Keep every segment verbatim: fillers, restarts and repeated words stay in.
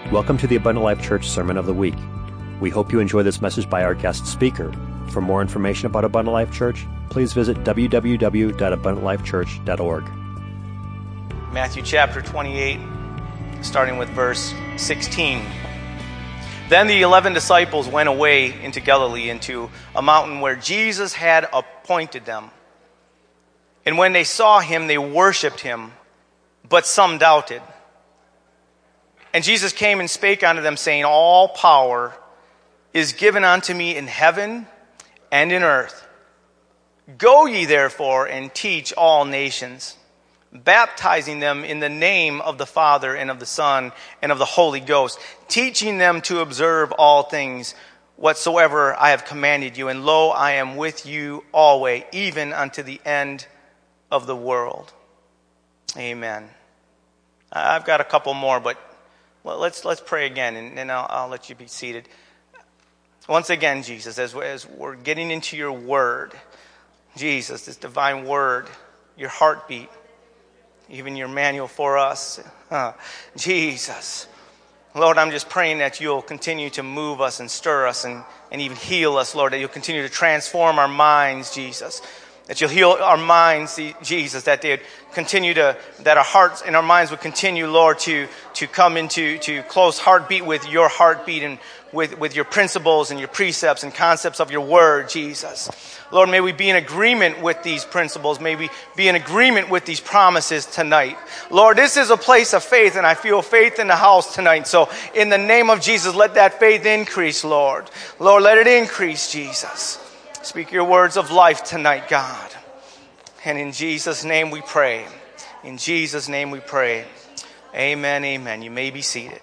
Welcome to the Abundant Life Church Sermon of the Week. We hope you enjoy this message by our guest speaker. For more information about Abundant Life Church, please visit w w w dot abundant life church dot org. Matthew chapter twenty-eight, starting with verse sixteen. Then the eleven disciples went away into Galilee, into a mountain where Jesus had appointed them. And when they saw him, they worshipped him, but some doubted. And Jesus came and spake unto them, saying, All power is given unto me in heaven and in earth. Go ye therefore and teach all nations, baptizing them in the name of the Father and of the Son and of the Holy Ghost, teaching them to observe all things whatsoever I have commanded you. And lo, I am with you always, even unto the end of the world. Amen. I've got a couple more, but let's let's pray again, and then I'll, I'll let you be seated. Once again, Jesus, as, as we're getting into your word, Jesus, this divine word, your heartbeat, even your manual for us. Uh, Jesus. Lord, I'm just praying that you'll continue to move us and stir us and, and even heal us, Lord, that you'll continue to transform our minds, Jesus. That you'll heal our minds, Jesus, that they would continue to, that our hearts and our minds would continue, Lord, to, to come into to close heartbeat with your heartbeat and with, with your principles and your precepts and concepts of your word, Jesus. Lord, may we be in agreement with these principles. May we be in agreement with these promises tonight. Lord, this is a place of faith, and I feel faith in the house tonight. So in the name of Jesus, let that faith increase, Lord. Lord, let it increase, Jesus. Speak your words of life tonight, God. And in Jesus' name we pray. In Jesus' name we pray. Amen, amen. You may be seated.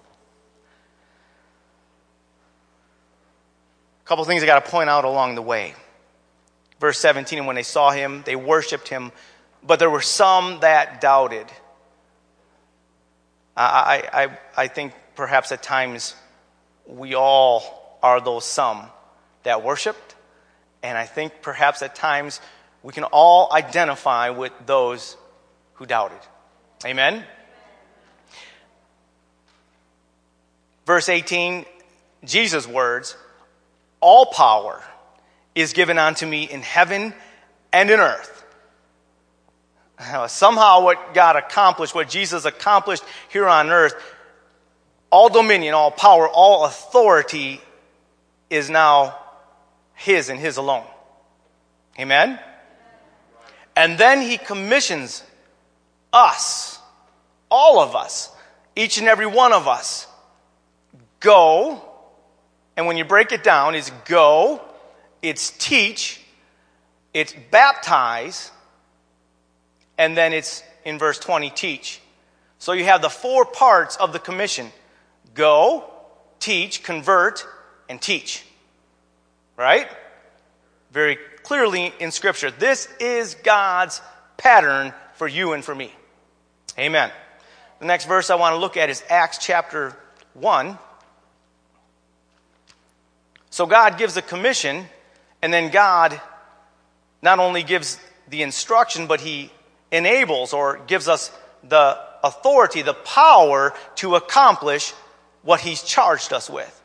A couple things I got to point out along the way. Verse seventeen, and when they saw him, they worshipped him, but there were some that doubted. I, I, I think perhaps at times we all are those some that worshiped. And I think perhaps at times we can all identify with those who doubted. Amen? Verse eighteen, Jesus' words, all power is given unto me in heaven and in earth. Somehow what God accomplished, what Jesus accomplished here on earth, all dominion, all power, all authority is now his and his alone. Amen? And then he commissions us, all of us, each and every one of us, go, and when you break it down, it's go, it's teach, it's baptize, and then it's, in verse twenty, teach. So you have the four parts of the commission. Go, teach, convert, and teach. Right? Very clearly in Scripture. This is God's pattern for you and for me. Amen. The next verse I want to look at is Acts chapter one. So God gives a commission, and then God not only gives the instruction, but he enables or gives us the authority, the power to accomplish what he's charged us with.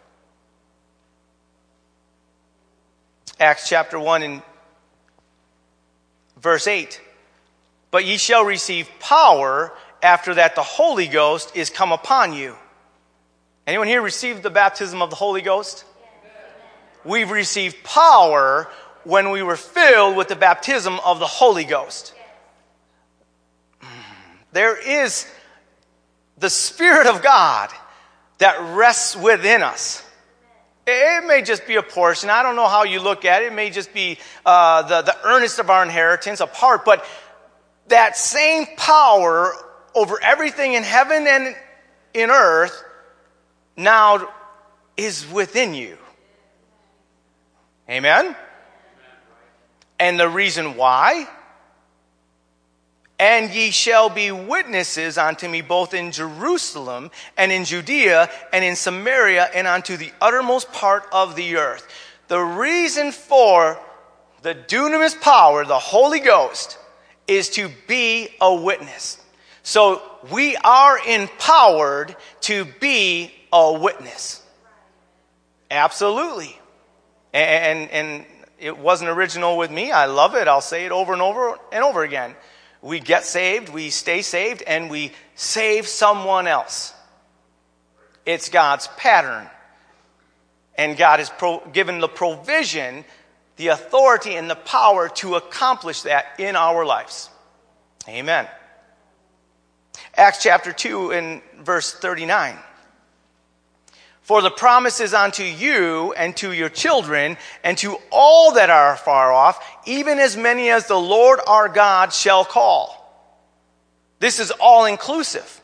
Acts chapter one and verse eight. But ye shall receive power after that the Holy Ghost is come upon you. Anyone here received the baptism of the Holy Ghost? We've received power when we were filled with the baptism of the Holy Ghost. There is the Spirit of God that rests within us. It may just be a portion. I don't know how you look at it. It may just be uh, the, the earnest of our inheritance, a part. But that same power over everything in heaven and in earth now is within you. Amen? And the reason why? And ye shall be witnesses unto me both in Jerusalem and in Judea and in Samaria and unto the uttermost part of the earth. The reason for the dunamis power, the Holy Ghost, is to be a witness. So we are empowered to be a witness. Absolutely. And, and it wasn't original with me. I love it. I'll say it over and over and over again. We get saved, we stay saved, and we save someone else. It's God's pattern. And God has pro- given the provision, the authority, and the power to accomplish that in our lives. Amen. Acts chapter two and verse thirty-nine. For the promise is unto you and to your children and to all that are far off, even as many as the Lord our God shall call. This is all inclusive.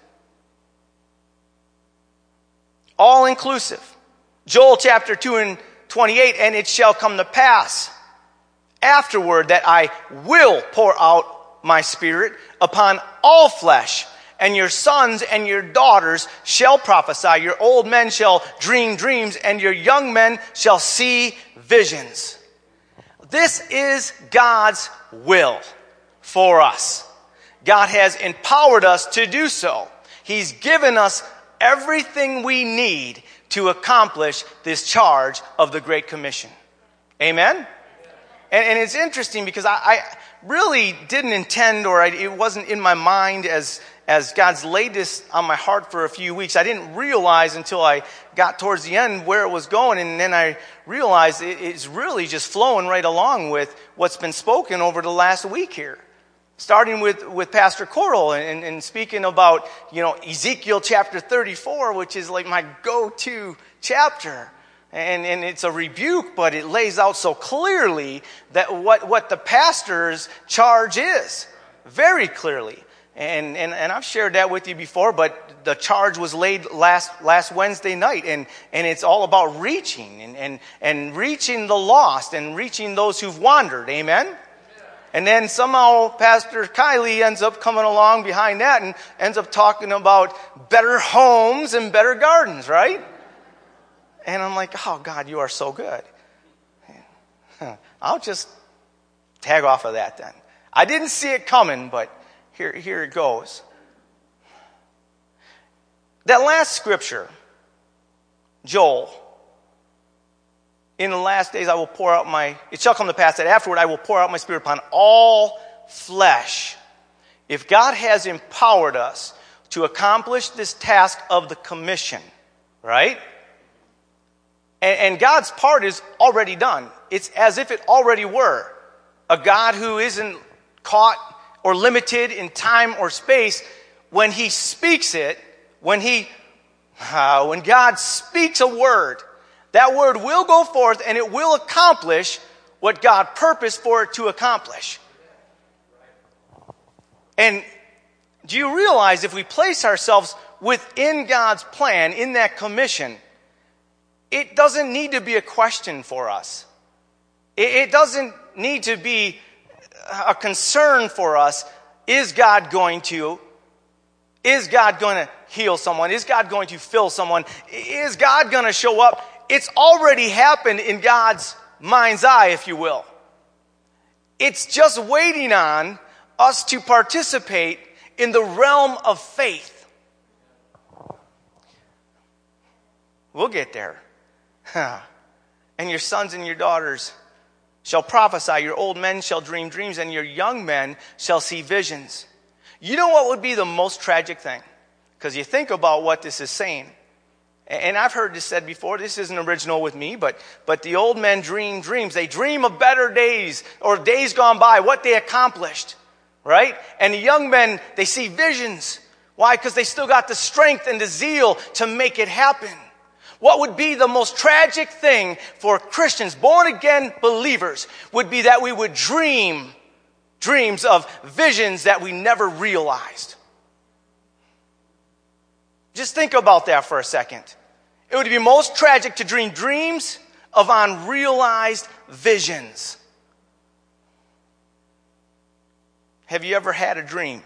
All inclusive. Joel chapter two and twenty-eight, and it shall come to pass afterward that I will pour out my spirit upon all flesh, and your sons and your daughters shall prophesy. Your old men shall dream dreams, and your young men shall see visions. This is God's will for us. God has empowered us to do so. He's given us everything we need to accomplish this charge of the Great Commission. Amen? And, and it's interesting because I, I really didn't intend, or I, it wasn't in my mind as, as God's laid this on my heart for a few weeks. I didn't realize until I got towards the end where it was going, and then I realized it, it's really just flowing right along with what's been spoken over the last week here. Starting with, with Pastor Coral and, and speaking about, you know, Ezekiel chapter thirty-four, which is like my go-to chapter. And, and it's a rebuke, but it lays out so clearly that what, what the pastor's charge is. Very clearly. And, and, and I've shared that with you before, but the charge was laid last, last Wednesday night. And, and it's all about reaching and, and, and reaching the lost and reaching those who've wandered. Amen? And then somehow Pastor Kylie ends up coming along behind that and ends up talking about better homes and better gardens, right? And I'm like, oh, God, you are so good. I'll just tag off of that then. I didn't see it coming, but here, here it goes. That last scripture, Joel, in the last days I will pour out my, it shall come to pass that afterward I will pour out my spirit upon all flesh. If God has empowered us to accomplish this task of the commission, right? And, and God's part is already done. It's as if it already were. A God who isn't caught or limited in time or space, when he speaks it, when he, uh, when God speaks a word, that word will go forth and it will accomplish what God purposed for it to accomplish. And do you realize if we place ourselves within God's plan, in that commission, it doesn't need to be a question for us. It doesn't need to be a concern for us. Is God going to? Is God going to heal someone? Is God going to fill someone? Is God going to show up? It's already happened in God's mind's eye, if you will. It's just waiting on us to participate in the realm of faith. We'll get there. And your sons and your daughters shall prophesy, your old men shall dream dreams, and your young men shall see visions. You know what would be the most tragic thing? Because you think about what this is saying. And I've heard this said before, this isn't original with me, but, but the old men dream dreams. They dream of better days or days gone by, what they accomplished, right? And the young men, they see visions. Why? Because they still got the strength and the zeal to make it happen. What would be the most tragic thing for Christians, born-again believers, would be that we would dream dreams of visions that we never realized. Just think about that for a second. It would be most tragic to dream dreams of unrealized visions. Have you ever had a dream?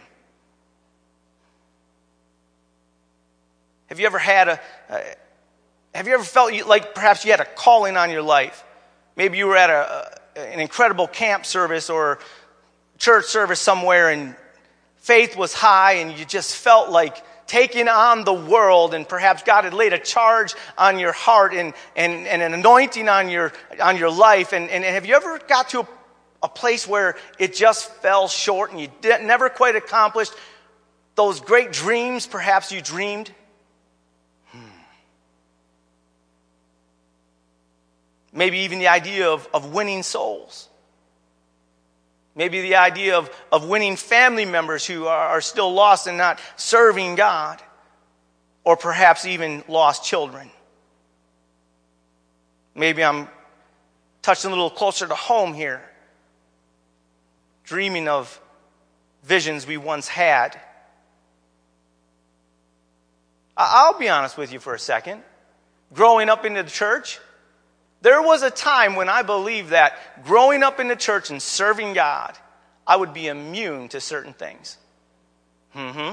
Have you ever had a, a have you ever felt like perhaps you had a calling on your life? Maybe you were at a, a, an incredible camp service or church service somewhere and faith was high and you just felt like taking on the world, and perhaps God had laid a charge on your heart and, and, and an anointing on your on your life. And, and have you ever got to a, a place where it just fell short and you did, never quite accomplished those great dreams perhaps you dreamed? Maybe even the idea of, of winning souls. Maybe the idea of, of winning family members who are, are still lost and not serving God. Or perhaps even lost children. Maybe I'm touching a little closer to home here. Dreaming of visions we once had. I'll be honest with you for a second. Growing up in the church, there was a time when I believed that growing up in the church and serving God, I would be immune to certain things. Mm-hmm.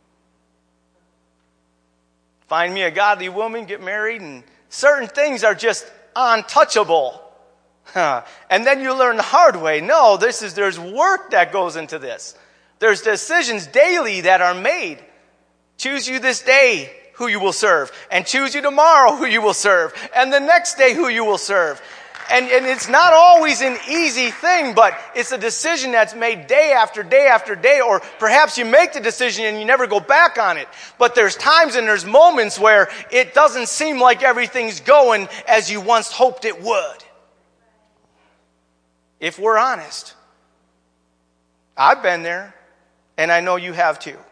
Find me a godly woman, get married, and certain things are just untouchable. Huh. And then you learn the hard way. No, this is there's work that goes into this. There's decisions daily that are made. Choose you this day who you will serve, and choose you tomorrow who you will serve, and the next day who you will serve. And, and it's not always an easy thing, but it's a decision that's made day after day after day, or perhaps you make the decision and you never go back on it. But there's times and there's moments where it doesn't seem like everything's going as you once hoped it would. If we're honest. I've been there, and I know you have too.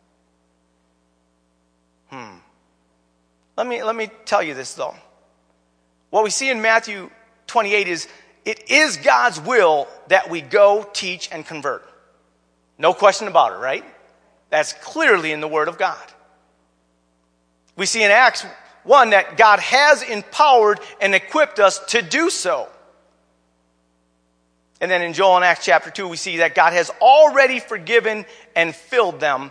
Hmm. Let me, let me tell you this, though. What we see in Matthew twenty-eight is, it is God's will that we go, teach, and convert. No question about it, right? That's clearly in the Word of God. We see in Acts one that God has empowered and equipped us to do so. And then in Joel and Acts chapter two, we see that God has already forgiven and filled them.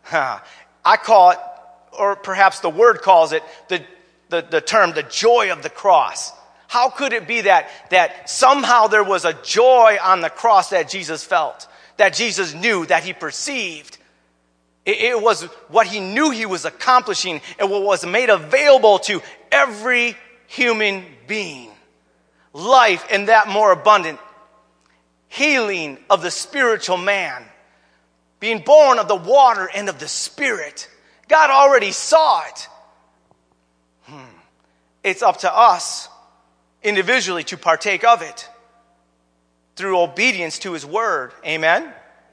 I call it, or perhaps the Word calls it, the, the, the term, the joy of the cross. How could it be that, that somehow there was a joy on the cross that Jesus felt, that Jesus knew, that he perceived? It, it was what he knew he was accomplishing and what was made available to every human being. Life, and that more abundant. Healing of the spiritual man. Being born of the water and of the Spirit. God already saw it. Hmm. It's up to us individually to partake of it through obedience to his word. Amen?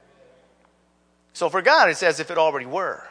So for God, it's as if it already were.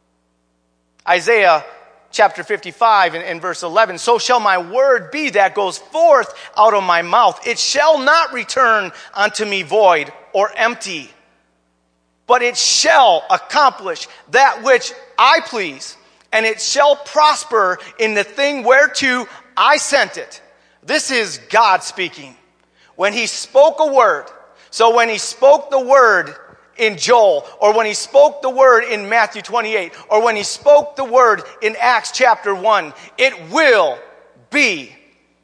Isaiah chapter fifty-five and, and verse eleven, so shall my word be that goes forth out of my mouth. It shall not return unto me void or empty, but it shall accomplish that which I please, and it shall prosper in the thing whereto I sent it. This is God speaking. When he spoke a word, so when he spoke the word in Joel, or when he spoke the word in Matthew twenty-eight, or when he spoke the word in Acts chapter one, it will be.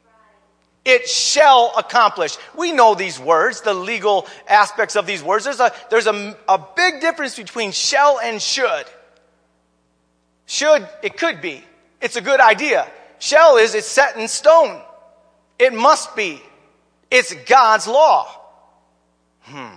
It shall accomplish. We know these words, the legal aspects of these words. There's a, there's a, a big difference between shall and should. Should, it could be. It's a good idea. Shall is, it's set in stone. It must be. It's God's law. Hmm.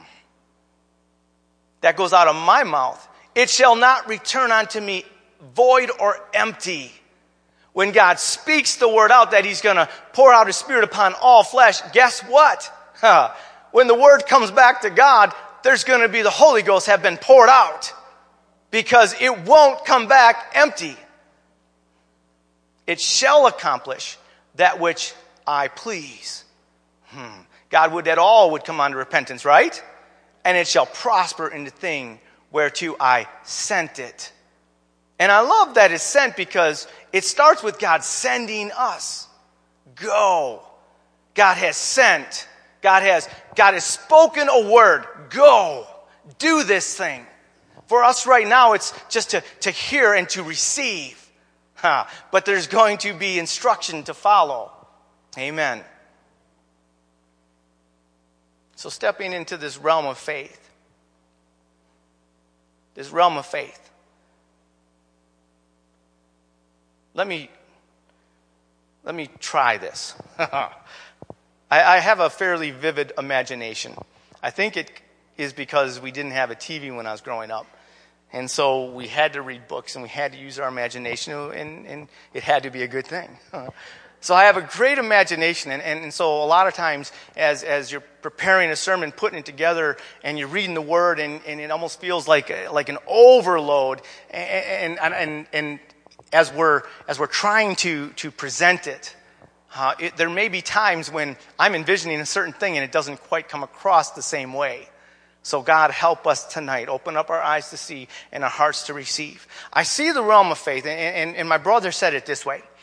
That goes out of my mouth. It shall not return unto me void or empty. When God speaks the word out that he's going to pour out his Spirit upon all flesh, guess what? Huh. When the word comes back to God, there's going to be the Holy Ghost have been poured out. Because it won't come back empty. It shall accomplish that which I please. Hmm. God would that all would come unto repentance, right? And it shall prosper in the thing whereto I sent it. And I love that it's sent because it starts with God sending us. Go. God has sent. God has, God has spoken a word. Go. Do this thing. For us right now, it's just to, to hear and to receive. Huh. But there's going to be instruction to follow. Amen. So stepping into this realm of faith, this realm of faith. Let me, let me try this. I, I have a fairly vivid imagination. I think it is because we didn't have a T V when I was growing up. And so we had to read books and we had to use our imagination, and, and it had to be a good thing. So I have a great imagination, and, and, and so a lot of times as, as you're preparing a sermon, putting it together, and you're reading the Word, and, and it almost feels like, like an overload. And, and, and, and as we're, as we're trying to, to present it, uh, it, there may be times when I'm envisioning a certain thing and it doesn't quite come across the same way. So God, help us tonight. Open up our eyes to see and our hearts to receive. I see the realm of faith, and, and, and my brother said it this way.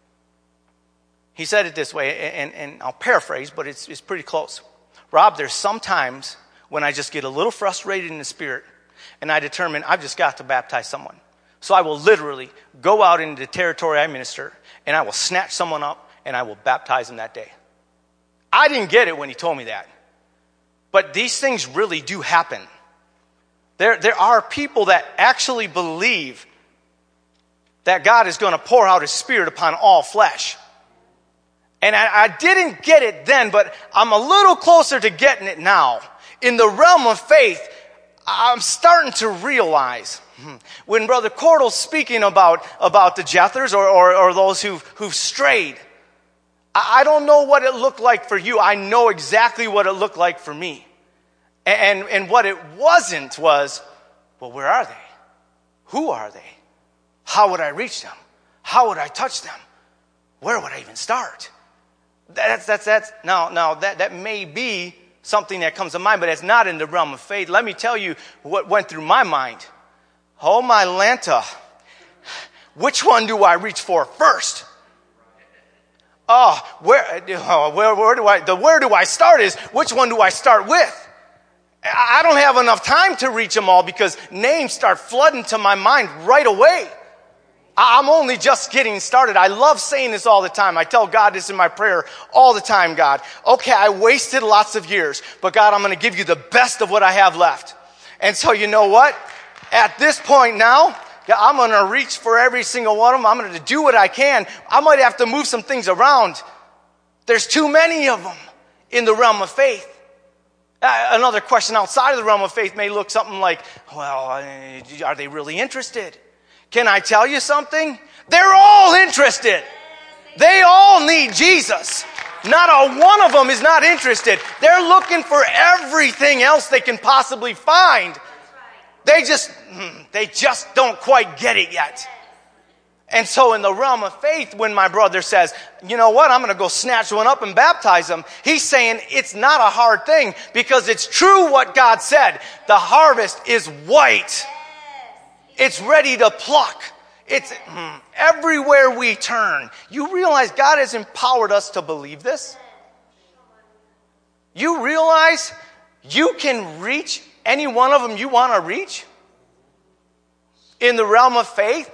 He said it this way, and, and I'll paraphrase, but it's, it's pretty close. Rob, there's some times when I just get a little frustrated in the spirit, and I determine I've just got to baptize someone. So I will literally go out into the territory I minister, and I will snatch someone up, and I will baptize them that day. I didn't get it when he told me that. But these things really do happen. There, there are people that actually believe that God is going to pour out his Spirit upon all flesh. And I, I didn't get it then, but I'm a little closer to getting it now. In the realm of faith, I'm starting to realize, when Brother Cordell's speaking about, about the Jethers or, or, or those who've, who've strayed, I don't know what it looked like for you. I know exactly what it looked like for me. And, and what it wasn't was, well, where are they? Who are they? How would I reach them? How would I touch them? Where would I even start? That's, that's, that's, now, now that, that may be something that comes to mind, but it's not in the realm of faith. Let me tell you what went through my mind. Oh, my Lanta. Which one do I reach for first? Oh, where, oh, where, where do I, the where do I start is, which one do I start with? I don't have enough time to reach them all because names start flooding to my mind right away. I'm only just getting started. I love saying this all the time. I tell God this in my prayer all the time, God. Okay, I wasted lots of years, but God, I'm going to give you the best of what I have left. And so you know what? At this point now, I'm going to reach for every single one of them. I'm going to do what I can. I might have to move some things around. There's too many of them in the realm of faith. Uh, another question outside of the realm of faith may look something like, well, uh, are they really interested? Can I tell you something? They're all interested. They all need Jesus. Not a one of them is not interested. They're looking for everything else they can possibly find. They just, they just don't quite get it yet. And so in the realm of faith, when my brother says, you know what, I'm going to go snatch one up and baptize them, he's saying it's not a hard thing because it's true what God said. The harvest is white. It's ready to pluck. It's mm, everywhere we turn. You realize God has empowered us to believe this? You realize you can reach any one of them you want to reach? In the realm of faith?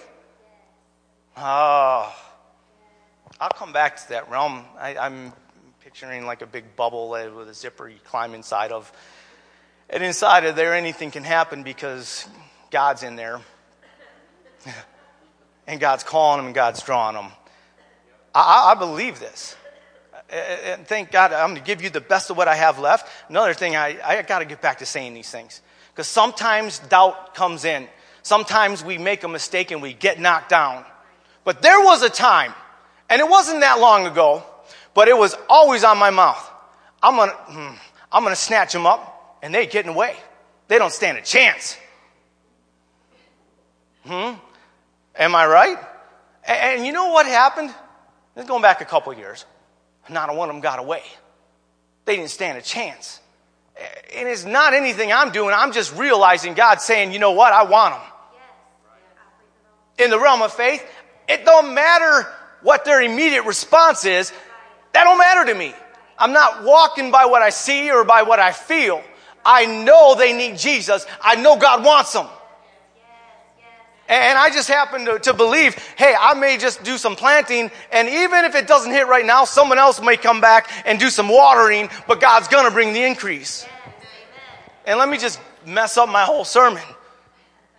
Oh, I'll come back to that realm. I, I'm picturing like a big bubble with a zipper you climb inside of. And inside of there, anything can happen because God's in there. And God's calling them and God's drawing them. I, I believe this. And thank God, I'm going to give you the best of what I have left. Another thing, I, I got to get back to saying these things. Because sometimes doubt comes in. Sometimes we make a mistake and we get knocked down. But there was a time, and it wasn't that long ago, but it was always on my mouth. I'm going to I'm going to snatch them up, and they're getting away. They don't stand a chance. Hmm? Am I right? And, and you know what happened? This is going back a couple of years. Not a one of them got away. They didn't stand a chance. And it's not anything I'm doing. I'm just realizing God saying, you know what? I want them. In the realm of faith, it don't matter what their immediate response is. That don't matter to me. I'm not walking by what I see or by what I feel. I know they need Jesus. I know God wants them. And I just happen to, to believe, hey, I may just do some planting, and even if it doesn't hit right now, someone else may come back and do some watering, but God's going to bring the increase. And let me just mess up my whole sermon.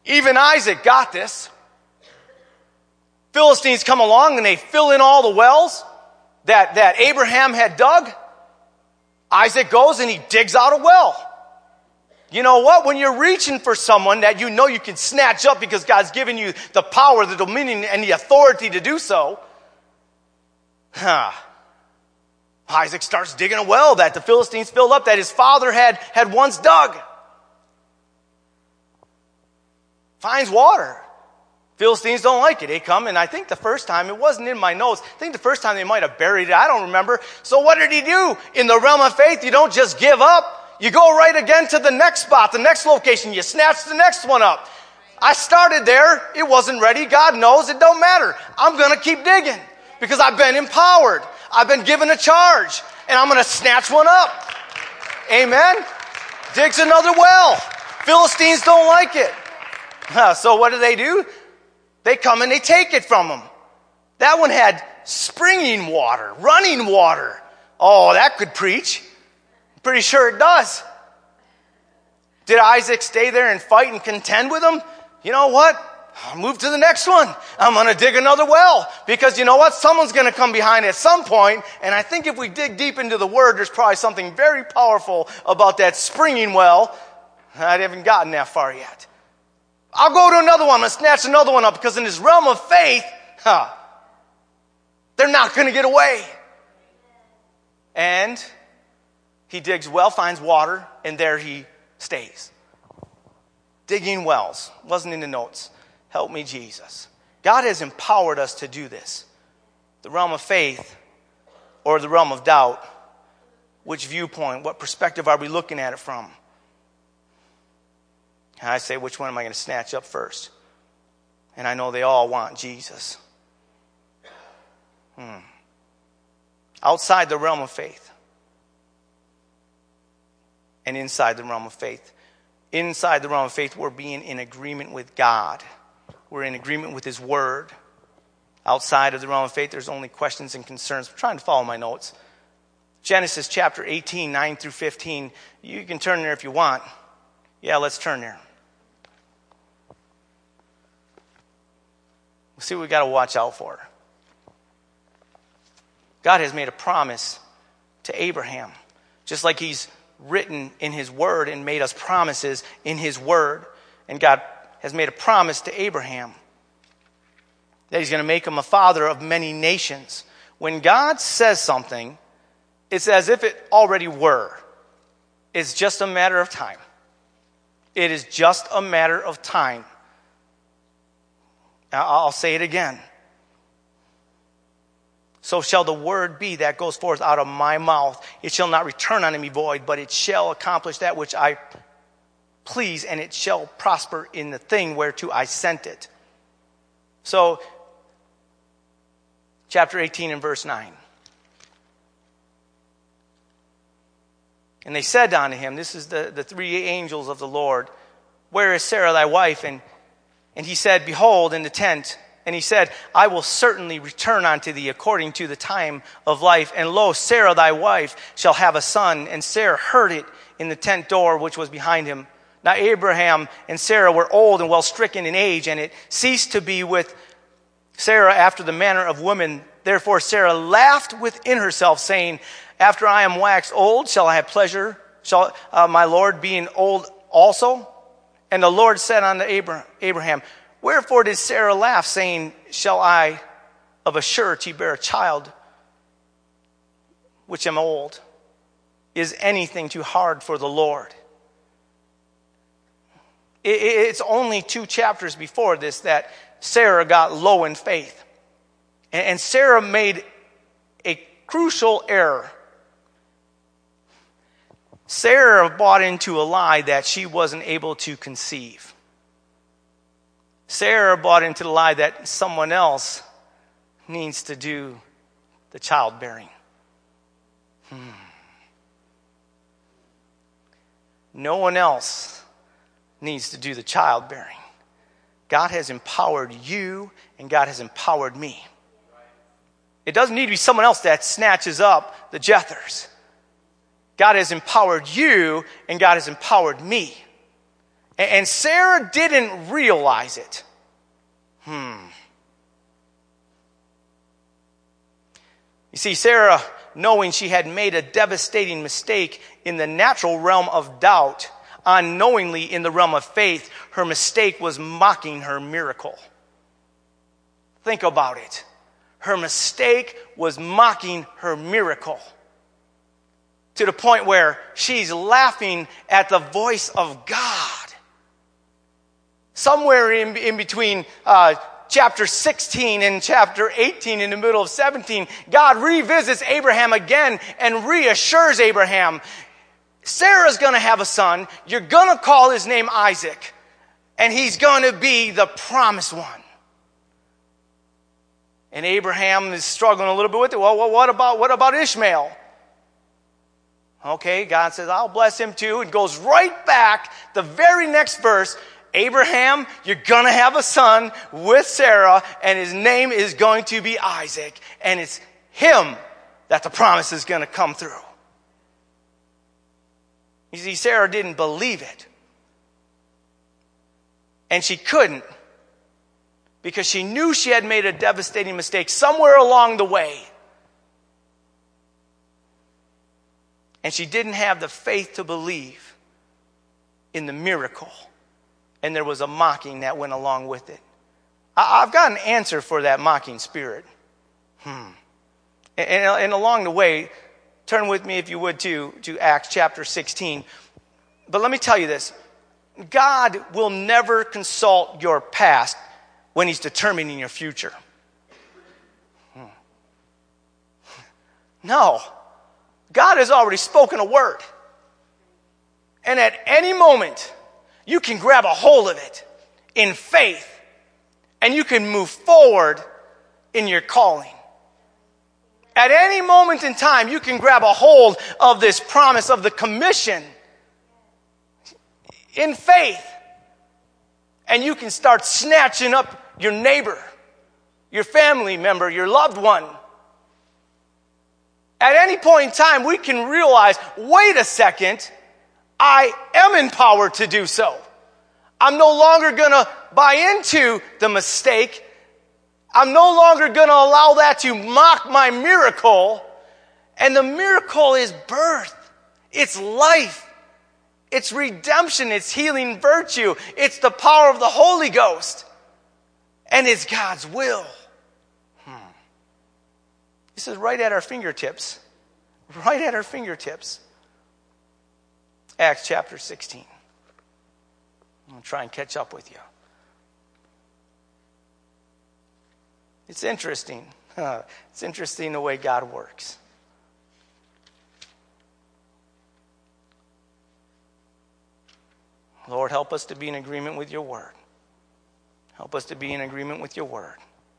Even Isaac got this. Philistines come along and they fill in all the wells that, that Abraham had dug. Isaac goes and he digs out a well. You know what? When you're reaching for someone that you know you can snatch up because God's given you the power, the dominion, and the authority to do so, huh, Isaac starts digging a well that the Philistines filled up, that his father had, had once dug. Finds water. Philistines don't like it. They come, and I think the first time, it wasn't in my notes, I think the first time they might have buried it. I don't remember. So what did he do? In the realm of faith, you don't just give up. You go right again to the next spot, the next location. You snatch the next one up. I started there. It wasn't ready. God knows. It don't matter. I'm going to keep digging because I've been empowered. I've been given a charge, and I'm going to snatch one up. Amen? Digs another well. Philistines don't like it. So what do they do? They come and they take it from him. That one had springing water, running water. Oh, that could preach. Pretty sure it does. Did Isaac stay there and fight and contend with them? You know what? I'll move to the next one. I'm going to dig another well. Because you know what? Someone's going to come behind at some point. And I think if we dig deep into the Word, there's probably something very powerful about that springing well. I haven't gotten that far yet. I'll go to another one and snatch another one up. Because in this realm of faith, huh, they're not going to get away. And he digs well, finds water, and there he stays. Digging wells. Wasn't in the notes. Help me, Jesus. God has empowered us to do this. The realm of faith or the realm of doubt. Which viewpoint, what perspective are we looking at it from? And I say, which one am I going to snatch up first? And I know they all want Jesus. Hmm. Outside the realm of faith. And inside the realm of faith. Inside the realm of faith, we're being in agreement with God. We're in agreement with His Word. Outside of the realm of faith, there's only questions and concerns. I'm trying to follow my notes. Genesis chapter eighteen, nine through fifteen. You can turn there if you want. Yeah, let's turn there. We'll see what we got to watch out for. God has made a promise to Abraham. Just like He's written in His Word and made us promises in His Word. And God has made a promise to Abraham that He's going to make him a father of many nations. When God says something, it's as if it already were. It's just a matter of time. It is just a matter of time. I'll say it again. So shall the word be that goes forth out of my mouth. It shall not return unto me void, but it shall accomplish that which I please, and it shall prosper in the thing whereto I sent it. So, chapter eighteen and verse nine. And they said unto him, this is the, the three angels of the Lord, where is Sarah thy wife? And, and he said, behold, in the tent. And he said, I will certainly return unto thee according to the time of life. And lo, Sarah thy wife shall have a son. And Sarah heard it in the tent door which was behind him. Now Abraham and Sarah were old and well stricken in age, and it ceased to be with Sarah after the manner of women. Therefore Sarah laughed within herself, saying, after I am waxed old, shall I have pleasure? Shall uh, my Lord being old also? And the Lord said unto Abraham, wherefore did Sarah laugh, saying, shall I of a surety bear a child, which am old? Is anything too hard for the Lord? It's only two chapters before this that Sarah got low in faith. And Sarah made a crucial error. Sarah bought into a lie that she wasn't able to conceive. Sarah bought into the lie that someone else needs to do the childbearing. Hmm. No one else needs to do the childbearing. God has empowered you, and God has empowered me. It doesn't need to be someone else that snatches up the Jethers. God has empowered you, and God has empowered me. And Sarah didn't realize it. Hmm. You see, Sarah, knowing she had made a devastating mistake in the natural realm of doubt, unknowingly in the realm of faith, her mistake was mocking her miracle. Think about it. Her mistake was mocking her miracle. To the point where she's laughing at the voice of God. Somewhere in, in between uh, chapter sixteen and chapter eighteen, in the middle of seventeen, God revisits Abraham again and reassures Abraham, Sarah's going to have a son. You're going to call his name Isaac. And he's going to be the promised one. And Abraham is struggling a little bit with it. Well, well what about, what about Ishmael? Okay, God says, I'll bless him too. And goes right back, the very next verse, Abraham, you're going to have a son with Sarah, and his name is going to be Isaac. And it's him that the promise is going to come through. You see, Sarah didn't believe it. And she couldn't, because she knew she had made a devastating mistake somewhere along the way. And she didn't have the faith to believe in the miracle. And there was a mocking that went along with it. I've got an answer for that mocking spirit. Hmm. And, and along the way, turn with me, if you would, to, to Acts chapter sixteen. But let me tell you this. God will never consult your past when he's determining your future. Hmm. No. God has already spoken a word. And at any moment, you can grab a hold of it in faith, and you can move forward in your calling. At any moment in time, you can grab a hold of this promise of the commission in faith, and you can start snatching up your neighbor, your family member, your loved one. At any point in time, we can realize, wait a second, I am empowered to do so. I'm no longer going to buy into the mistake. I'm no longer going to allow that to mock my miracle. And the miracle is birth. It's life. It's redemption. It's healing virtue. It's the power of the Holy Ghost. And it's God's will. Hmm. This is right at our fingertips. Right at our fingertips. Acts chapter sixteen. I'm going to try and catch up with you. It's interesting. It's interesting the way God works. Lord, help us to be in agreement with your word. Help us to be in agreement with your word.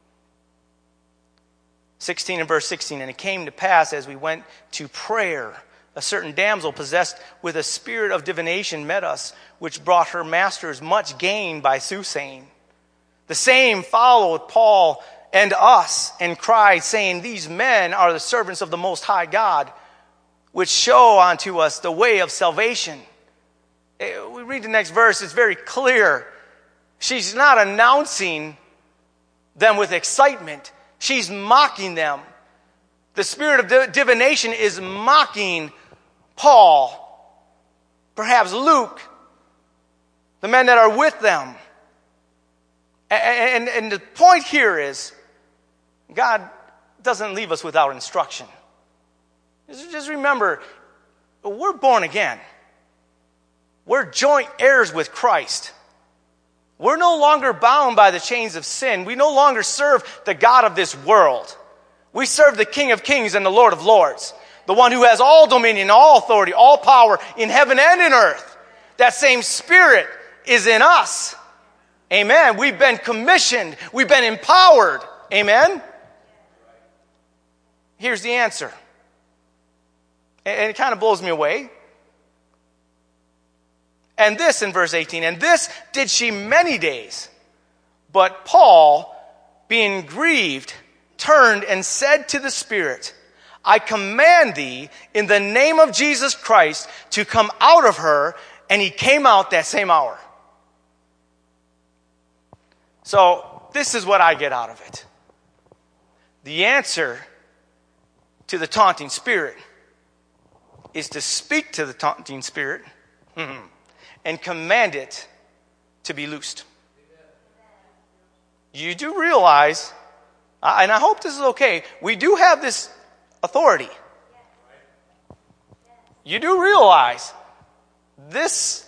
sixteen and verse sixteen, and it came to pass as we went to prayer, a certain damsel possessed with a spirit of divination met us, which brought her masters much gain by soothsaying. The same followed Paul and us, and cried, saying, these men are the servants of the Most High God, which show unto us the way of salvation. We read the next verse, it's very clear. She's not announcing them with excitement. She's mocking them. The spirit of divination is mocking Paul, perhaps Luke, the men that are with them. And, and, and the point here is, God doesn't leave us without instruction. Just remember, we're born again. We're joint heirs with Christ. We're no longer bound by the chains of sin. We no longer serve the God of this world. We serve the King of Kings and the Lord of Lords, the one who has all dominion, all authority, all power in heaven and in earth. That same Spirit is in us. Amen. We've been commissioned. We've been empowered. Amen. Here's the answer. And it kind of blows me away. And this in verse eighteen, and this did she many days. But Paul, being grieved, turned and said to the Spirit, I command thee in the name of Jesus Christ to come out of her. And he came out that same hour. So this is what I get out of it. The answer to the taunting spirit is to speak to the taunting spirit and command it to be loosed. You do realize, and I hope this is okay, we do have this authority. You do realize this,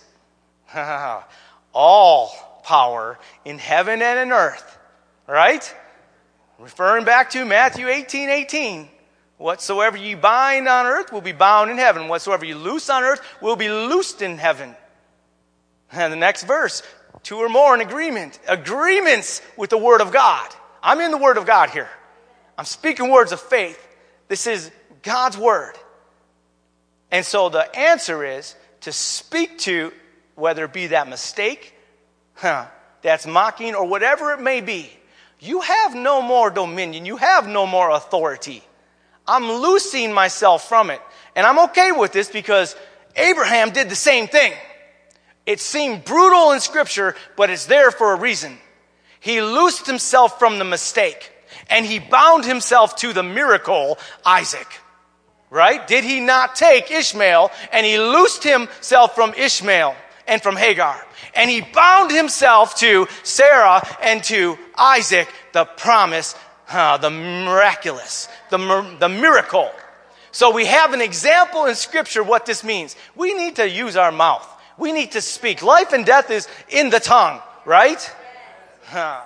all power in heaven and in earth, right? Referring back to Matthew eighteen eighteen. Whatsoever you bind on earth will be bound in heaven. Whatsoever you loose on earth will be loosed in heaven. And the next verse, two or more in agreement. Agreements with the Word of God. I'm in the Word of God here. I'm speaking words of faith. This is God's Word. And so the answer is to speak to, whether it be that mistake, huh, that's mocking, or whatever it may be. You have no more dominion. You have no more authority. I'm loosing myself from it. And I'm okay with this because Abraham did the same thing. It seemed brutal in Scripture, but it's there for a reason. He loosed himself from the mistake, and he bound himself to the miracle, Isaac. Right? Did he not take Ishmael, and he loosed himself from Ishmael and from Hagar? And he bound himself to Sarah and to Isaac, the promise, uh, the miraculous, the, the miracle. So we have an example in Scripture what this means. We need to use our mouth. We need to speak. Life and death is in the tongue, right? Huh.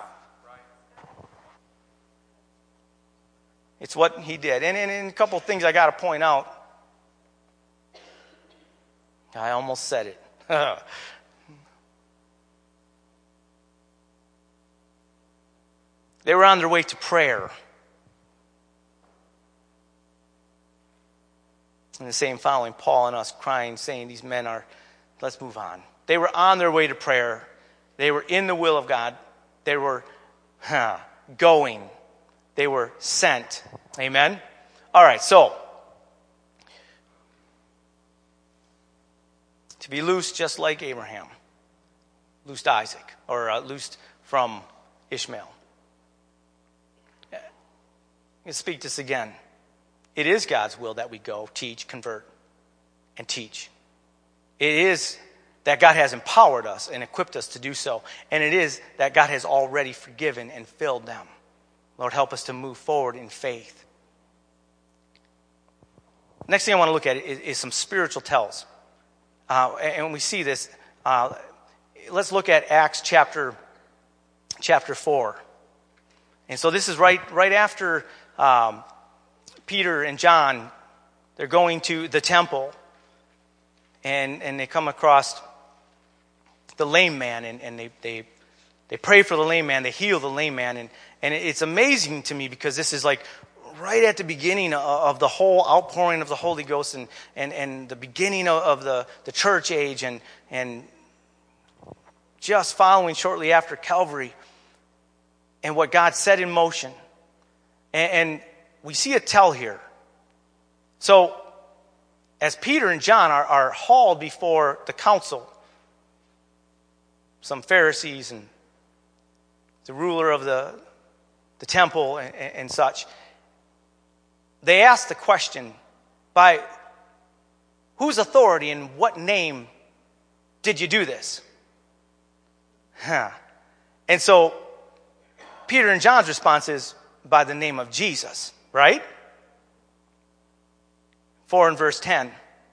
It's what he did. And, and, and a couple of things I got to point out. I almost said it. They were on their way to prayer. And the same following Paul and us crying, saying these men are, let's move on. They were on their way to prayer. They were in the will of God. They were huh, going. They were sent. Amen? All right, so. To be loosed just like Abraham. Loosed Isaac. Or uh, loosed from Ishmael. I'm going to speak this again. It is God's will that we go, teach, convert, and teach. It is that God has empowered us and equipped us to do so. And it is that God has already forgiven and filled them. Lord, help us to move forward in faith. Next thing I want to look at is, is some spiritual tells. Uh, and we see this. Uh, let's look at Acts chapter chapter four. And so this is right, right after um, Peter and John, they're going to the temple. And, and they come across the lame man, and, and they, they they pray for the lame man, they heal the lame man, and, and it's amazing to me because this is like right at the beginning of the whole outpouring of the Holy Ghost and, and, and the beginning of the, the church age, and, and just following shortly after Calvary and what God set in motion. And, and we see a tell here. So as Peter and John are, are hauled before the council, some Pharisees and the ruler of the, the temple and, and such, they ask the question, by whose authority and what name did you do this? Huh. And so Peter and John's response is, by the name of Jesus, right? four and verse ten.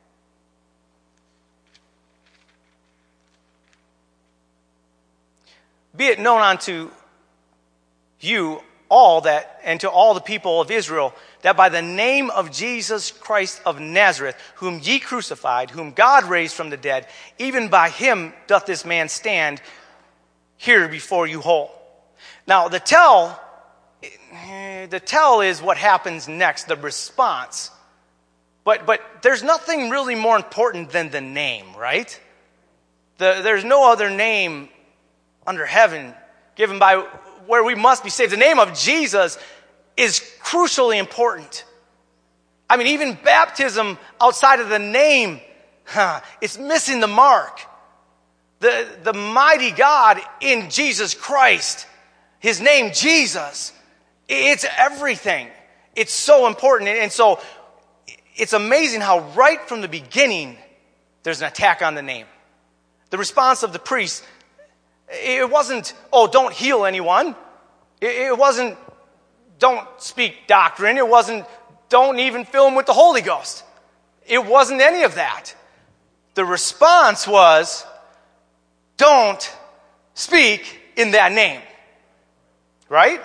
Be it known unto you all that, and to all the people of Israel, that by the name of Jesus Christ of Nazareth, whom ye crucified, whom God raised from the dead, even by him doth this man stand here before you whole. Now the tell, the tell is what happens next, the response. But but there's nothing really more important than the name, right? The, there's no other name under heaven given by where we must be saved. The name of Jesus is crucially important. I mean, even baptism outside of the name, huh, it's missing the mark. The, the mighty God in Jesus Christ His name, Jesus, it's everything. It's so important. And so it's amazing how right from the beginning, there's an attack on the name. The response of the priest, it wasn't, oh, don't heal anyone. It wasn't, don't speak doctrine. It wasn't, don't even fill them with the Holy Ghost. It wasn't any of that. The response was, don't speak in that name. Right?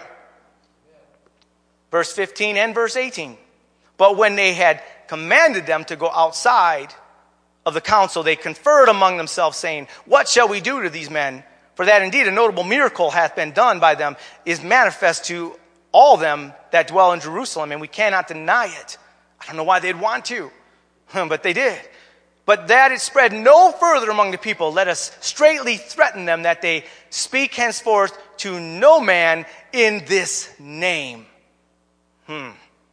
Verse fifteen and verse eighteen. But when they had commanded them to go outside of the council, they conferred among themselves, saying, what shall we do to these men? For that indeed a notable miracle hath been done by them, is manifest to all them that dwell in Jerusalem, and we cannot deny it. I don't know why they'd want to, but they did. But that it spread no further among the people, let us straitly threaten them that they speak henceforth to no man in this name. Hmm.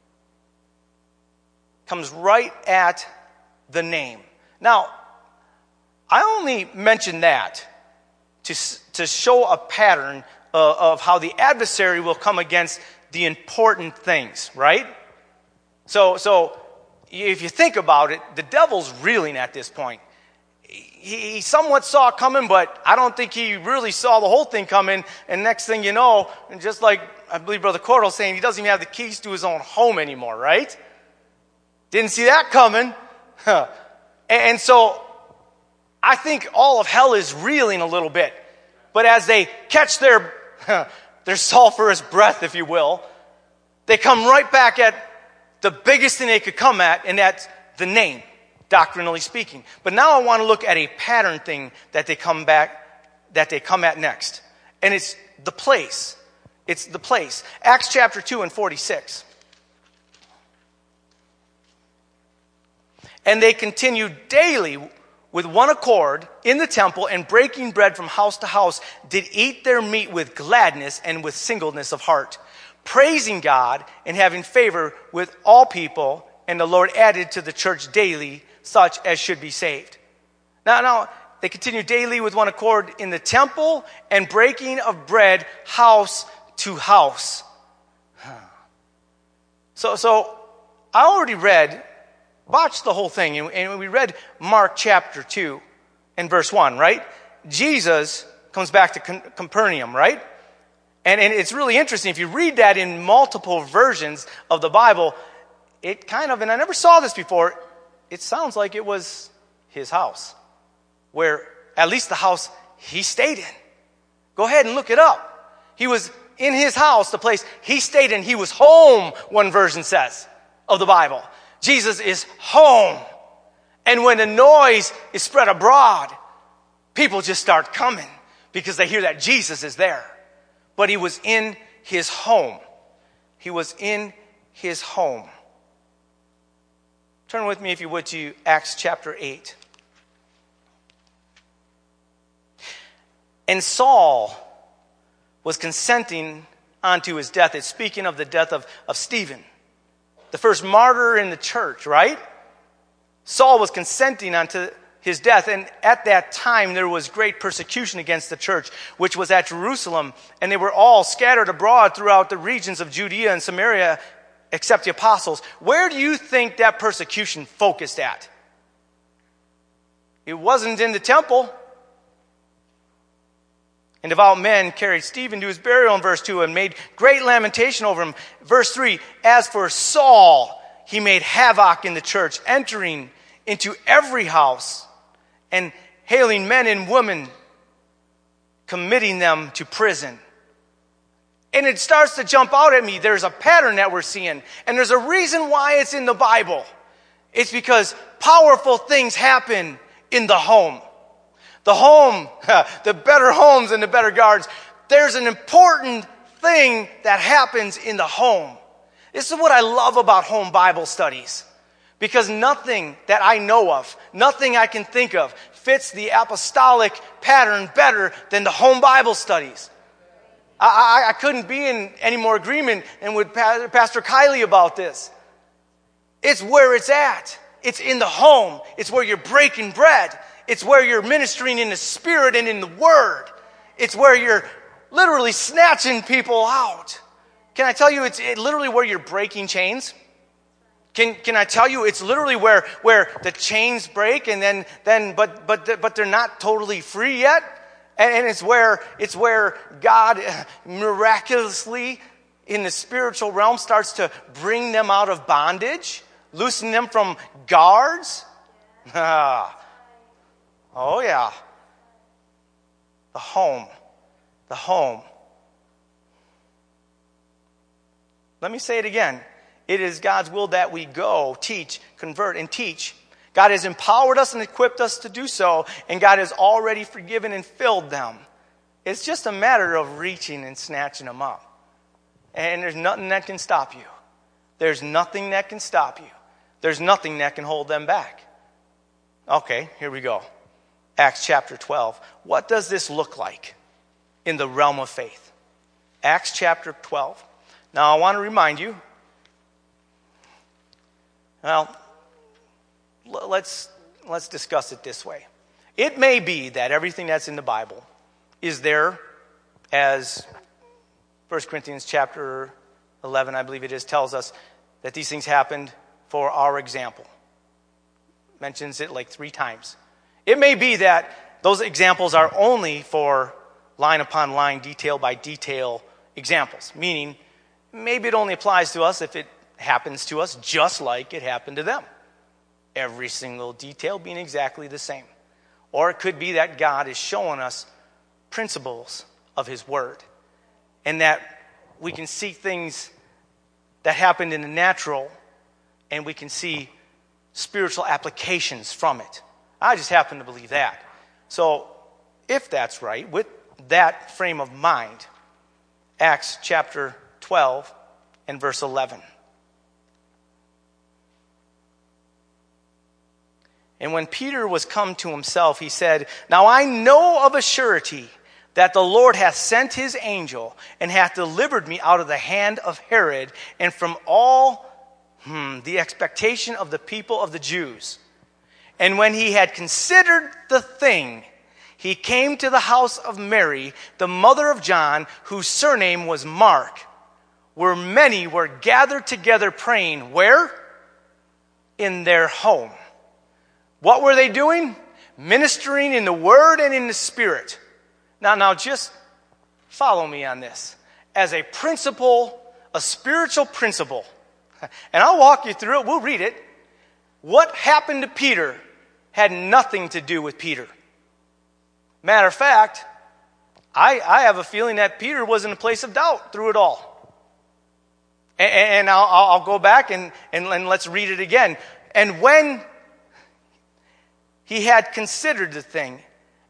Comes right at the name. Now, I only mention that to, to show a pattern uh, of how the adversary will come against the important things, right? So, so if you think about it, the devil's reeling at this point. He, he somewhat saw it coming, but I don't think he really saw the whole thing coming. And next thing you know, and just like I believe Brother Cordell saying, he doesn't even have the keys to his own home anymore, right? Didn't see that coming. and, and so I think all of hell is reeling a little bit. But as they catch their, their sulfurous breath, if you will, they come right back at the biggest thing they could come at, and that's the name, doctrinally speaking. But now I want to look at a pattern thing that they come back, that they come at next. And it's the place. It's the place. Acts chapter two and forty-six. And they continued daily with one accord in the temple, and breaking bread from house to house, did eat their meat with gladness and with singleness of heart, praising God and having favor with all people. And the Lord added to the church daily such as should be saved. Now, now they continue daily with one accord in the temple, and breaking of bread house to house. So, so I already read. Watch the whole thing. And we read Mark chapter two and verse one, right? Jesus comes back to Capernaum, right? And, and it's really interesting. If you read that in multiple versions of the Bible, it kind of, and I never saw this before, it sounds like it was his house. Where, at least the house he stayed in. Go ahead and look it up. He was in his house, the place he stayed in. He was home, one version says, of the Bible. Jesus is home. And when the noise is spread abroad, people just start coming because they hear that Jesus is there. But he was in his home. He was in his home. Turn with me, if you would, to Acts chapter eight. And Saul was consenting unto his death. It's speaking of the death of, of Stephen, the first martyr in the church, right? Saul was consenting unto his death, and at that time there was great persecution against the church, which was at Jerusalem, and they were all scattered abroad throughout the regions of Judea and Samaria, except the apostles. Where do you think that persecution focused at? It wasn't in the temple. And devout men carried Stephen to his burial in verse two and made great lamentation over him. Verse three, as for Saul, he made havoc in the church, entering into every house and hailing men and women, committing them to prison. And it starts to jump out at me. There's a pattern that we're seeing. And there's a reason why it's in the Bible. It's because powerful things happen in the home. The home, the better homes and the better gardens. There's an important thing that happens in the home. This is what I love about home Bible studies. Because nothing that I know of, nothing I can think of, fits the apostolic pattern better than the home Bible studies. I, I, I couldn't be in any more agreement and with Pastor Kylie about this. It's where it's at. It's in the home. It's where you're breaking bread. It's where you're ministering in the Spirit and in the Word. It's where you're literally snatching people out. Can I tell you, it's it literally where you're breaking chains? Can can I tell you, it's literally where where the chains break, and then then but but but they're not totally free yet, and, and it's where it's where God miraculously in the spiritual realm starts to bring them out of bondage, loosen them from guards. Ah. Oh yeah. The home. The home. Let me say it again. It is God's will that we go, teach, convert, and teach. God has empowered us and equipped us to do so, and God has already forgiven and filled them. It's just a matter of reaching and snatching them up. And there's nothing that can stop you. There's nothing that can stop you. There's nothing that can hold them back. Okay, here we go. Acts chapter twelve. What does this look like in the realm of faith? Acts chapter twelve. Now, I want to remind you, well, let's, let's discuss it this way. It may be that everything that's in the Bible is there as First Corinthians chapter eleven, I believe it is, tells us that these things happened for our example. Mentions it like three times. It may be that those examples are only for line upon line, detail by detail examples, meaning maybe it only applies to us if it happens to us just like it happened to them. Every single detail being exactly the same. Or it could be that God is showing us principles of His Word, and that we can see things that happened in the natural, and we can see spiritual applications from it. I just happen to believe that. So, if that's right, with that frame of mind, Acts chapter twelve and verse eleven. And when Peter was come to himself, he said, Now I know of a surety that the Lord hath sent his angel, and hath delivered me out of the hand of Herod, and from all hmm, the expectation of the people of the Jews. And when he had considered the thing, he came to the house of Mary, the mother of John, whose surname was Mark, where many were gathered together praying. Where? In their home. What were they doing? Ministering in the word and in the spirit. Now, now just follow me on this. As a principle, a spiritual principle, and I'll walk you through it, we'll read it. What happened to Peter had nothing to do with Peter. Matter of fact, I, I have a feeling that Peter was in a place of doubt through it all. And, and I'll, I'll go back and, and, and let's read it again. And when he had considered the thing,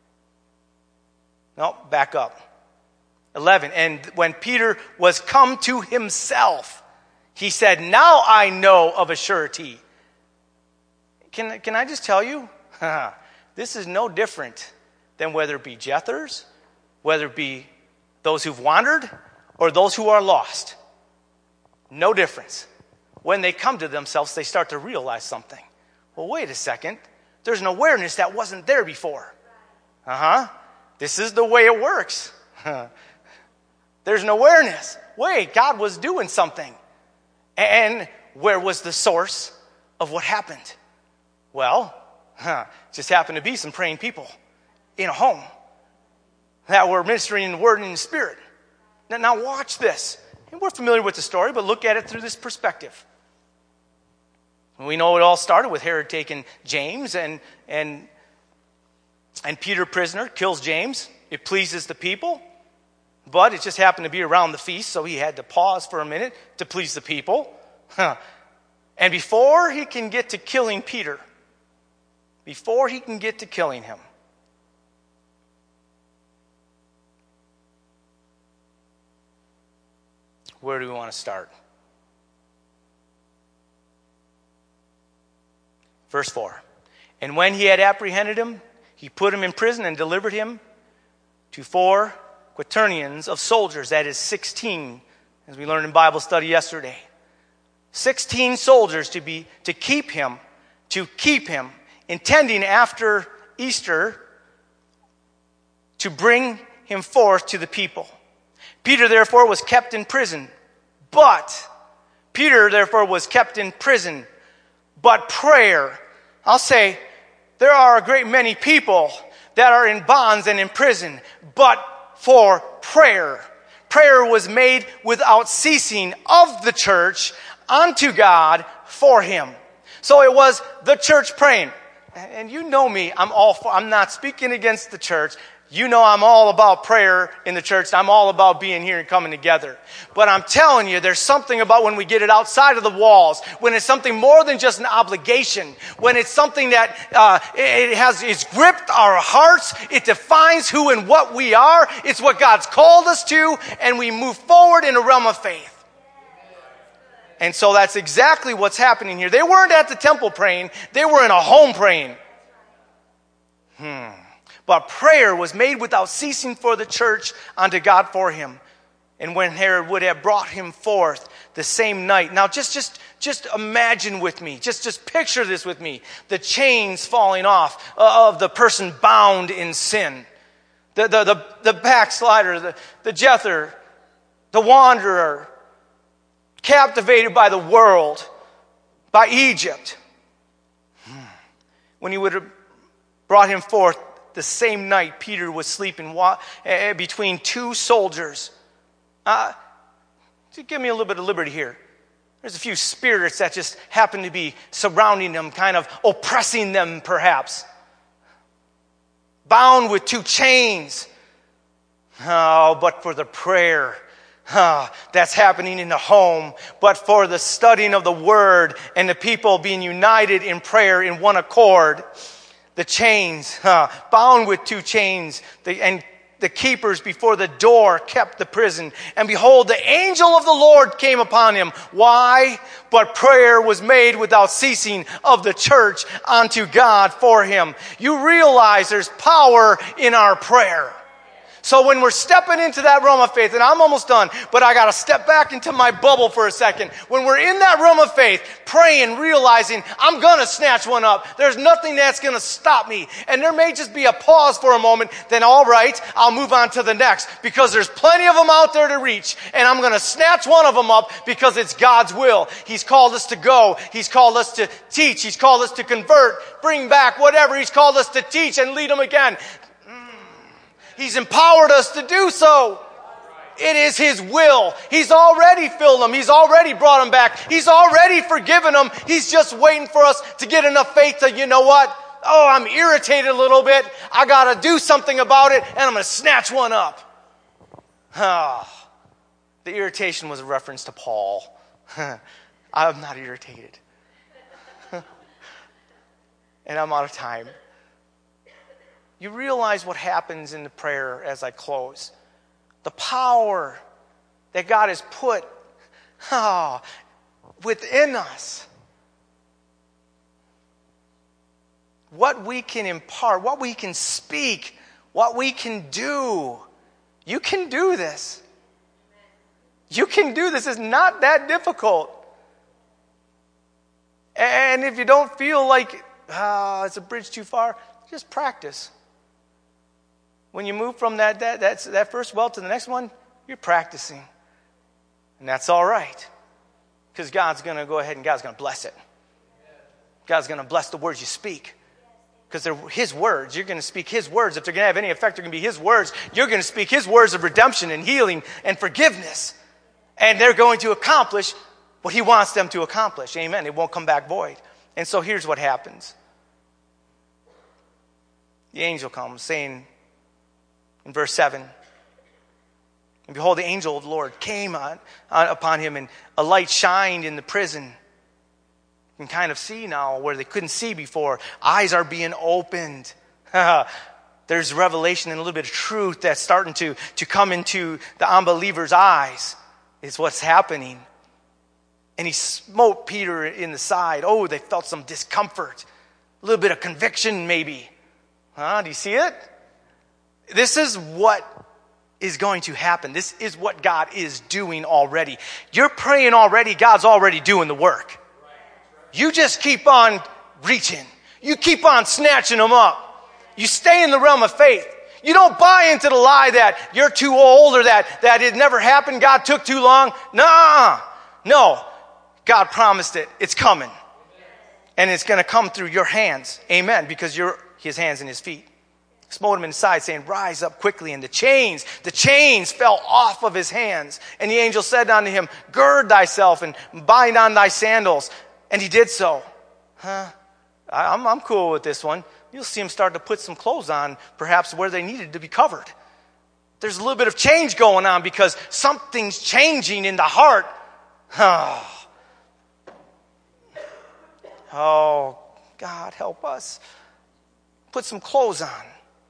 no, back up. eleven, and when Peter was come to himself, he said, Now I know of a surety. Can, can I just tell you? This is no different than whether it be Jethers, whether it be those who've wandered, or those who are lost. No difference. When they come to themselves, they start to realize something. Well, wait a second. There's an awareness that wasn't there before. Uh-huh. This is the way it works. There's an awareness. Wait, God was doing something. And where was the source of what happened? Well, huh, just happened to be some praying people in a home that were ministering in the word and in the spirit. Now, now watch this. And we're familiar with the story, but look at it through this perspective. We know it all started with Herod taking James and and and Peter prisoner, kills James. It pleases the people, but it just happened to be around the feast, so he had to pause for a minute to please the people. Huh. And before he can get to killing Peter, before he can get to killing him, where do we want to start? Verse four. And when he had apprehended him, he put him in prison and delivered him to four quaternions of soldiers, that is sixteen, as we learned in Bible study yesterday. Sixteen soldiers to be to keep him, to keep him, intending after Easter to bring him forth to the people. Peter, therefore, was kept in prison. But, Peter, therefore, was kept in prison. But prayer, I'll say, there are a great many people that are in bonds and in prison, but for prayer. Prayer was made without ceasing of the church unto God for him. So it was the church praying. And you know me, I'm all for, I'm not speaking against the church. You know I'm all about prayer in the church. I'm all about being here and coming together. But I'm telling you, there's something about when we get it outside of the walls, when it's something more than just an obligation, when it's something that uh, it has it's gripped our hearts, it defines who and what we are, it's what God's called us to, and we move forward in a realm of faith. And so that's exactly what's happening here. They weren't at the temple praying, they were in a home praying. Hmm. But prayer was made without ceasing for the church unto God for him. And when Herod would have brought him forth the same night. Now just, just, just imagine with me, just, just picture this with me. The chains falling off of the person bound in sin. The, the, the, the backslider, the, the jether, the wanderer, captivated by the world, by Egypt. When he would have brought him forth, the same night, Peter was sleeping between two soldiers. Uh, give me a little bit of liberty here. There's a few spirits that just happen to be surrounding them, kind of oppressing them perhaps. Bound with two chains. Oh, but for the prayer oh, that's happening in the home, but for the studying of the word and the people being united in prayer in one accord. The chains, uh, bound with two chains, the, and the keepers before the door kept the prison. And behold, the angel of the Lord came upon him. Why? But prayer was made without ceasing of the church unto God for him. You realize there's power in our prayer. So when we're stepping into that realm of faith, and I'm almost done, but I got to step back into my bubble for a second. When we're in that realm of faith, praying, realizing I'm going to snatch one up. There's nothing that's going to stop me. And there may just be a pause for a moment. Then all right, I'll move on to the next because there's plenty of them out there to reach. And I'm going to snatch one of them up because it's God's will. He's called us to go. He's called us to teach. He's called us to convert, bring back whatever He's called us to teach and lead them again. He's empowered us to do so. It is His will. He's already filled them. He's already brought them back. He's already forgiven them. He's just waiting for us to get enough faith to, you know what? Oh, I'm irritated a little bit. I got to do something about it, and I'm going to snatch one up. Oh, the irritation was a reference to Paul. I'm not irritated. And I'm out of time. You realize what happens in the prayer as I close. The power that God has put oh, within us. What we can impart, what we can speak, what we can do. You can do this. You can do this. It's not that difficult. And if you don't feel like oh, it's a bridge too far, just practice. When you move from that, that, that's, that first well to the next one, you're practicing. And that's all right. Because God's going to go ahead and God's going to bless it. God's going to bless the words you speak. Because they're His words. You're going to speak His words. If they're going to have any effect, they're going to be His words. You're going to speak His words of redemption and healing and forgiveness. And they're going to accomplish what He wants them to accomplish. Amen. It won't come back void. And so here's what happens. The angel comes saying, in verse seven, and behold, the angel of the Lord came on, on upon him, and a light shined in the prison. You can kind of see now where they couldn't see before. Eyes are being opened. There's revelation and a little bit of truth that's starting to, to come into the unbeliever's eyes. Is what's happening. And he smote Peter in the side. Oh, they felt some discomfort. A little bit of conviction maybe. Huh? Do you see it? This is what is going to happen. This is what God is doing already. You're praying already. God's already doing the work. You just keep on reaching. You keep on snatching them up. You stay in the realm of faith. You don't buy into the lie that you're too old or that, that it never happened, God took too long. Nah, no. God promised it. It's coming. And it's going to come through your hands. Amen. Because you're his hands and his feet. Smote him inside, saying, rise up quickly. And the chains, the chains fell off of his hands. And the angel said unto him, gird thyself and bind on thy sandals. And he did so. Huh? I'm, I'm cool with this one. You'll see him start to put some clothes on, perhaps where they needed to be covered. There's a little bit of change going on because something's changing in the heart. Oh, God, help us. Put some clothes on.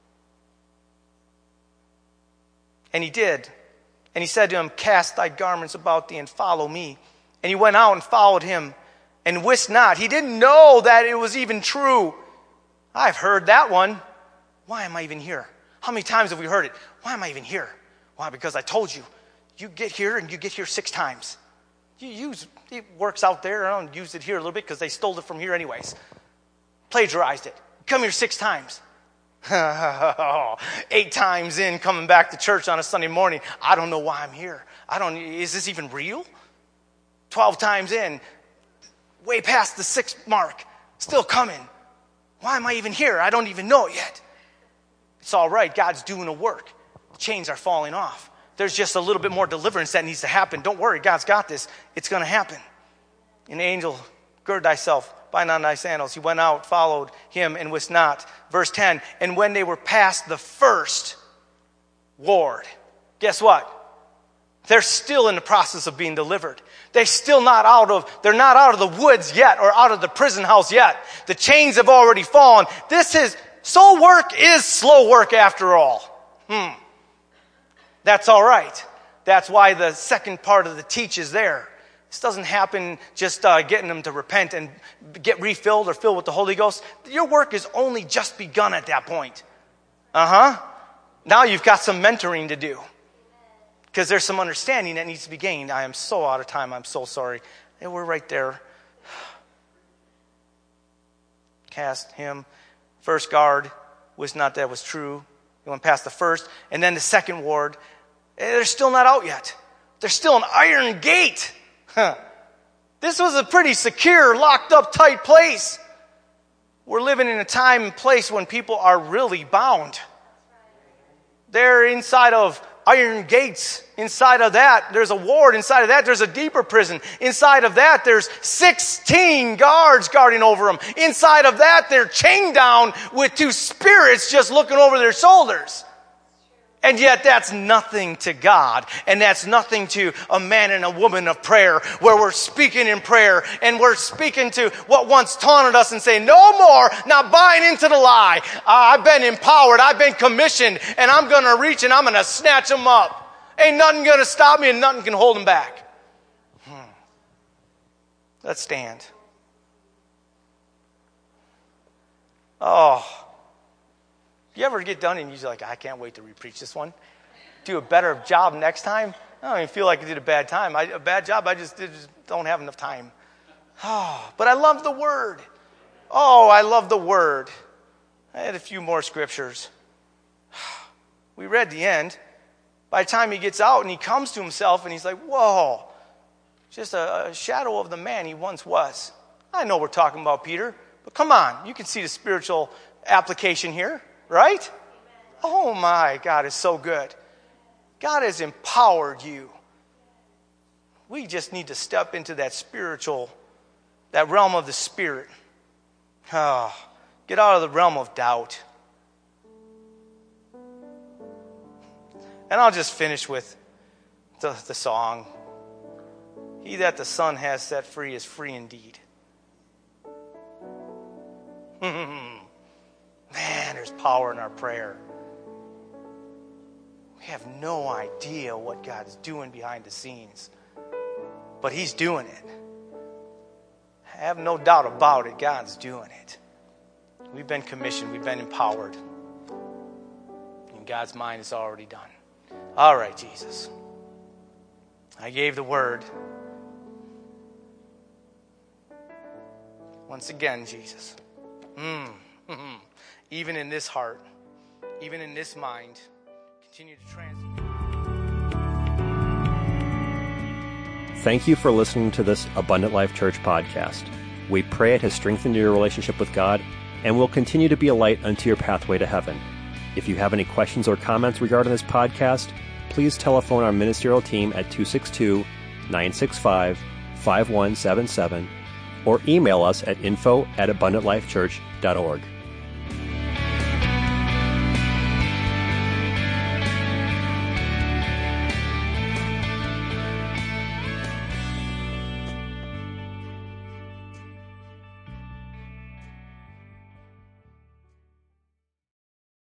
And he did. And he said to him, cast thy garments about thee and follow me. And he went out and followed him and wist not. He didn't know that it was even true. I've heard that one. Why am I even here? How many times have we heard it? Why am I even here? Why? Because I told you. You get here and you get here six times. You use, it works out there. I don't use it here a little bit because they stole it from here anyways. Plagiarized it. Come here six times. Eight times in coming back to church on a Sunday morning. I don't know why I'm here. I don't, is this even real? Twelve times in, way past the sixth mark, still coming. Why am I even here? I don't even know it yet. It's all right. God's doing a work. The chains are falling off. There's just a little bit more deliverance that needs to happen. Don't worry. God's got this. It's going to happen. An angel, gird thyself, bind on thy sandals. He went out, followed him, and wist not. Verse ten, and when they were past the first ward, guess what? They're still in the process of being delivered. They're still not out of, they're not out of the woods yet or out of the prison house yet. The chains have already fallen. This is, soul work is slow work after all. Hmm. That's all right. That's why the second part of the teach is there. This doesn't happen just uh, getting them to repent and get refilled or filled with the Holy Ghost. Your work is only just begun at that point. Uh-huh. Now you've got some mentoring to do. Because there's some understanding that needs to be gained. I am so out of time. I'm so sorry. And we're right there. Cast him. First guard was not that was true. He went past the first. And then the second ward. They're still not out yet. There's still an iron gate. Huh. This was a pretty secure, locked up, tight place. We're living in a time and place when people are really bound. They're inside of iron gates. Inside of that, there's a ward. Inside of that, there's a deeper prison. Inside of that, there's sixteen guards guarding over them. Inside of that, they're chained down with two spirits just looking over their shoulders. And yet that's nothing to God. And that's nothing to a man and a woman of prayer, where we're speaking in prayer and we're speaking to what once taunted us and saying, no more, not buying into the lie. Uh, I've been empowered. I've been commissioned, and I'm going to reach and I'm going to snatch them up. Ain't nothing going to stop me and nothing can hold them back. Hmm. Let's stand. Oh. You ever get done and you're like, I can't wait to re-preach this one? Do a better job next time? I don't even feel like I did a bad time. I, a bad job, I just, did, just don't have enough time. Oh, but I love the Word. Oh, I love the Word. I had a few more scriptures. We read the end. By the time he gets out and he comes to himself and he's like, whoa, just a, a shadow of the man he once was. I know we're talking about Peter, but come on. You can see the spiritual application here. Right? Oh my, God is so good. God has empowered you. We just need to step into that spiritual, that realm of the Spirit. Oh, get out of the realm of doubt. And I'll just finish with the, the song. He that the Son has set free is free indeed. Man, there's power in our prayer. We have no idea what God's doing behind the scenes. But He's doing it. I have no doubt about it. God's doing it. We've been commissioned. We've been empowered. And God's mind is already done. All right, Jesus. I gave the word. Once again, Jesus. Mm. Mm-hmm. Even in this heart, even in this mind, continue to transform. Thank you for listening to this Abundant Life Church podcast. We pray it has strengthened your relationship with God and will continue to be a light unto your pathway to heaven. If you have any questions or comments regarding this podcast, please telephone our ministerial team at two six two, nine six five, five one seven seven or email us at info at abundant life church dot org.